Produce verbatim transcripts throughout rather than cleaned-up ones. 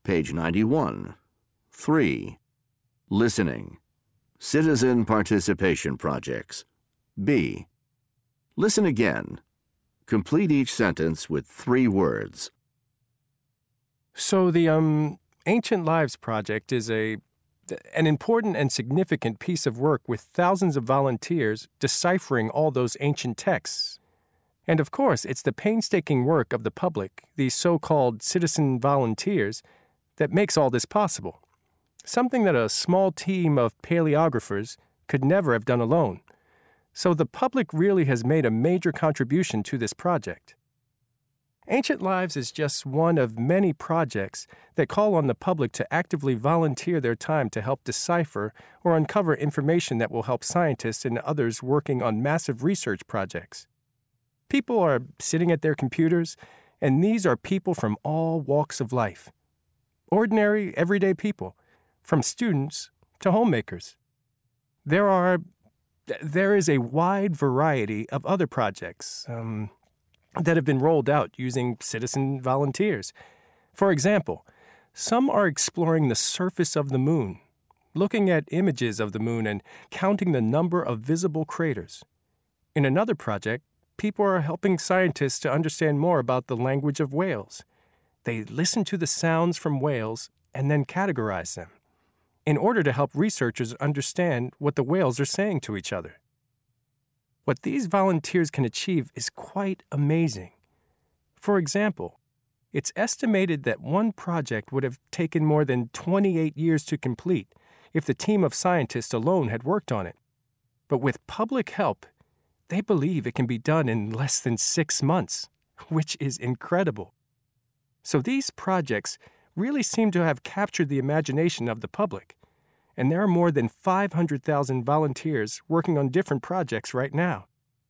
Page ninety-one. three. Listening. Citizen participation projects. B. Listen again. Complete each sentence with three words. So the um, Ancient Lives Project is a an important and significant piece of work with thousands of volunteers deciphering all those ancient texts. And of course, it's the painstaking work of the public, these so-called citizen volunteers, that makes all this possible. Something that a small team of paleographers could never have done alone. So the public really has made a major contribution to this project. Ancient Lives is just one of many projects that call on the public to actively volunteer their time to help decipher or uncover information that will help scientists and others working on massive research projects. People are sitting at their computers, and these are people from all walks of life. Ordinary, everyday people, from students to homemakers. There are, there is a wide variety of other projects, um, that have been rolled out using citizen volunteers. For example, some are exploring the surface of the moon, looking at images of the moon and counting the number of visible craters. In another project, people are helping scientists to understand more about the language of whales. They listen to the sounds from whales and then categorize them in order to help researchers understand what the whales are saying to each other. What these volunteers can achieve is quite amazing. For example, it's estimated that one project would have taken more than twenty-eight years to complete if the team of scientists alone had worked on it. But with public help, they believe it can be done in less than six months, which is incredible. So these projects really seem to have captured the imagination of the public. And there are more than five hundred thousand volunteers working on different projects right now.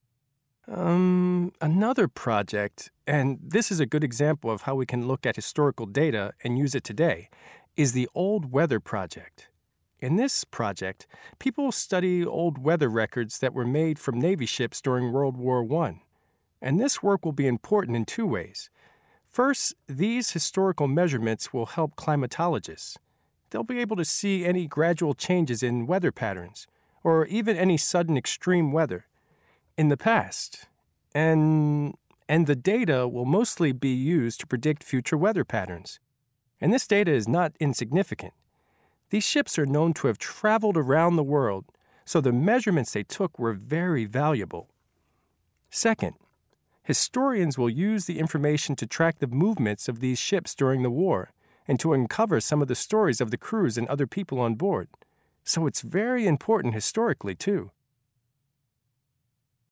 Um, another project, and this is a good example of how we can look at historical data and use it today, is the Old Weather Project. In this project, people study old weather records that were made from Navy ships during World War One. And this work will be important in two ways. First, these historical measurements will help climatologists. They'll be able to see any gradual changes in weather patterns, or even any sudden extreme weather in the past. And, and the data will mostly be used to predict future weather patterns. And this data is not insignificant. These ships are known to have traveled around the world, so the measurements they took were very valuable. Second, historians will use the information to track the movements of these ships during the war, and to uncover some of the stories of the crews and other people on board. So it's very important historically, too.